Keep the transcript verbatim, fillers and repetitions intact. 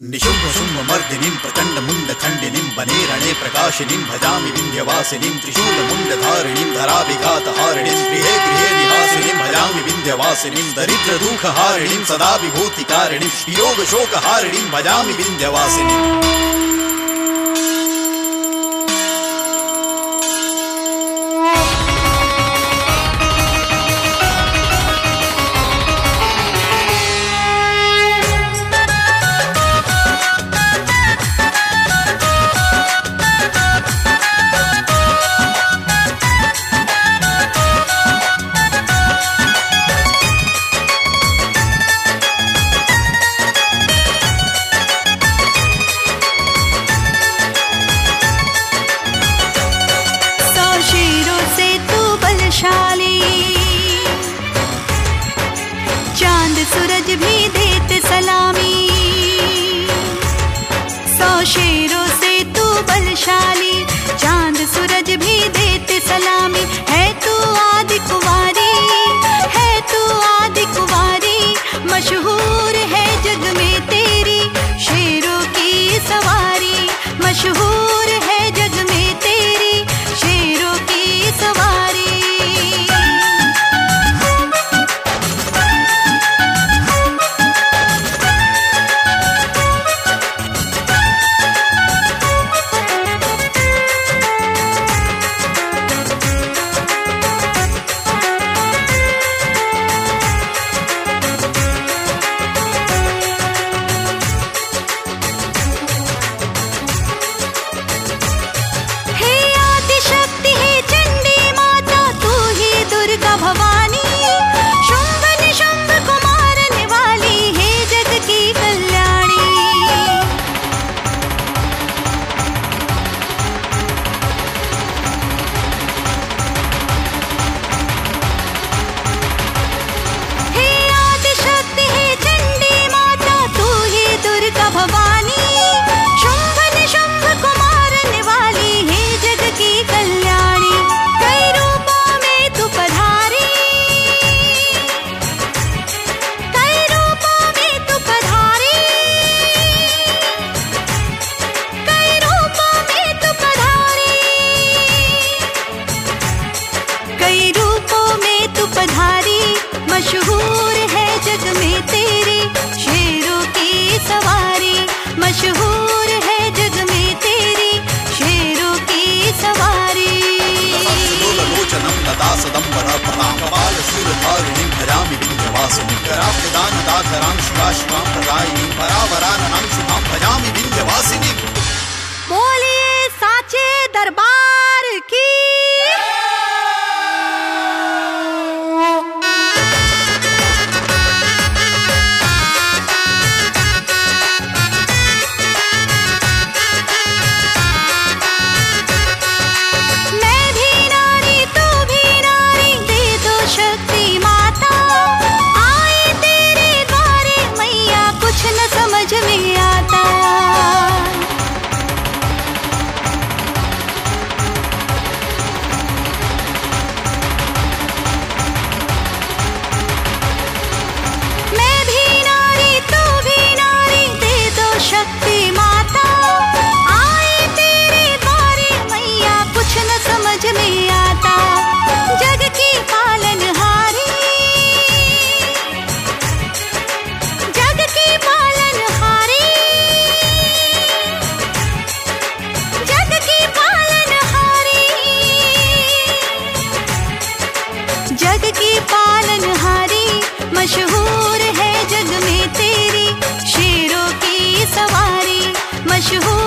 निशुम्भ शुम्भ मर्दिनीं प्रचंड मुंड खंडिनीं वने रणे प्रकाशिनीं भजामि विंध्यवासिनीं त्रिशूल मुंड धारिणीं धराभिघात हारिणीं गृहे गृहे निवासिनीं भजामि विंध्यवासिनीं दरिद्र दुख हारिणीं सदा विभूति कारिणीं वियोग शोक हारिणीं भजामि विंध्यवासिनीं। चांद सूरज भी देते सलामी, सौ शेरों से तू बलशाली। चांद सूरज भी देते सलामी, है तू आदि कुंवारी, है तू आदि कुंवारी। मशहूर है जग में तेरी शेरों की सवारी, मशहूर है जग में तेरी शेरों की सवारी। मशहूर है जग में तेरी शेरों की सवारी, मशहूर है जग में तेरी शेरों की सवारी। लोचनं लता सदंबरपदां कपालशूलधारिणीं भजामि विंध्यवासिनीं कराब्जदानदाधरां शिवा शिवां प्रदायिनीं परावराननां शुभां भजामि विंध्यवासिनीं। बोलिए साचे दरबार की। जग की पालनहारी, मशहूर है जग में तेरी शेरों की सवारी, मशहूर